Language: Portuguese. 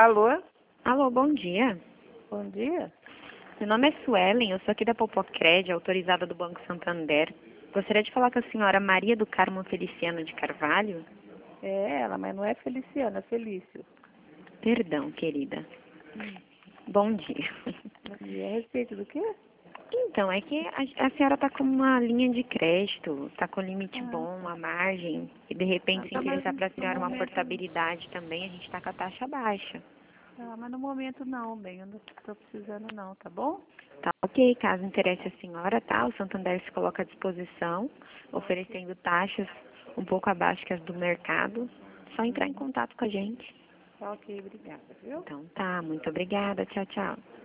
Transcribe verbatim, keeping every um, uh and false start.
Alô? Alô, bom dia. Bom dia. Meu nome é Suelen, eu sou aqui da Popocred, autorizada do Banco Santander. Gostaria de falar com a senhora Maria do Carmo Feliciano de Carvalho. É ela, mas não é Feliciana, é Felício. Perdão, querida. Hum. Bom dia. E é a respeito do quê? Então, é que a, a senhora está com uma linha de crédito, está com limite Ah, bom, uma margem, e de repente ah, se tá, mas interessar para a no senhora uma momento, portabilidade também, a gente está com a taxa baixa. ah, mas no momento não, bem, eu não estou precisando não, tá bom? Tá ok, caso interesse a senhora, tá? O Santander se coloca à disposição, oferecendo taxas um pouco abaixo que as do mercado. Só entrar em Uhum. contato com a gente. Tá ok, obrigada, viu? Então tá, muito obrigada. Tchau, tchau.